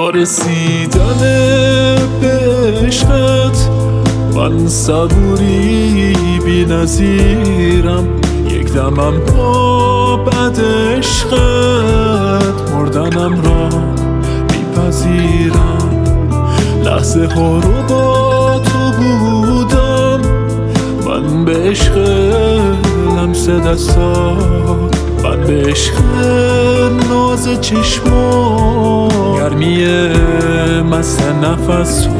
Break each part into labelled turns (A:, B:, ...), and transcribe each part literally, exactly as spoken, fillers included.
A: با رسیدن به عشقت من صبوری بی نظیرم، یک دمم با بعد عشقت مردنم را میپذیرم. لحظه ها رو با تو بودم من، به عشق لمس دستات، من به عشق ناز چشمات، گرمی مست نفسات.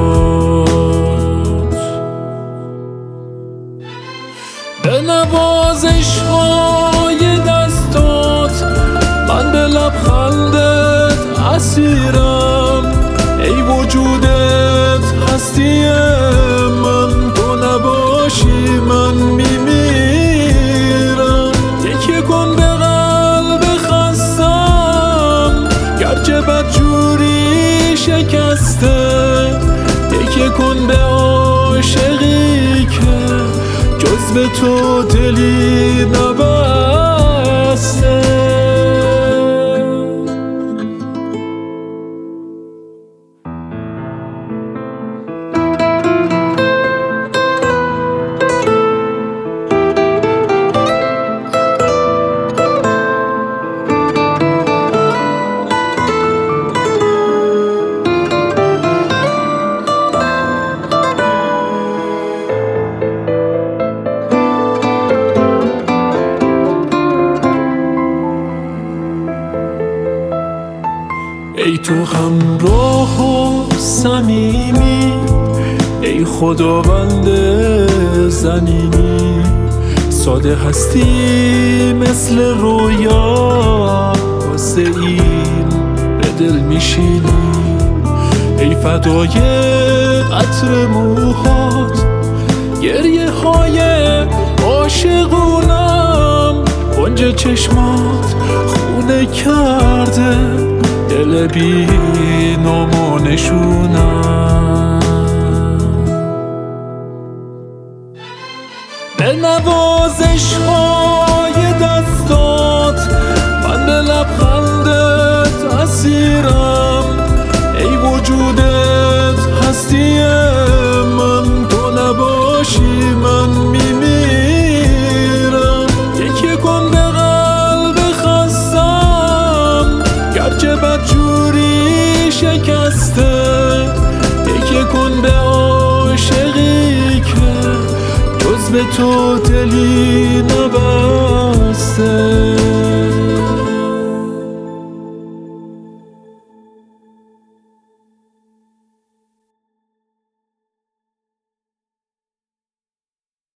A: به نوازش های دستات من به لبخندت اسیرم. ای وجودت هستی من، تو نباشی من میمیرم. تکیه کن به قلب خستم گرچه بدجوری شکسته، تکیه کن به عاشقی که جز به تو دلی نبسته. ای تو همراه و صمیمی، ای خداوند زمینی، ساده هستی مثل رویا، واسه این به دل میشینی. ای فدای عطر موهات، گریه های عاشقونم، کنج چشمات خونه کرده دل بی نام و نشونم. به نوازش های دستات من به لبخندت اسیرم. ای وجودت هستی من، تو نباشی من میمیرم. تکیه کن به قلب خستم گرچه بدجوری شکسته، تکیه کن به عاشقی که جز به تو دلی نبسته.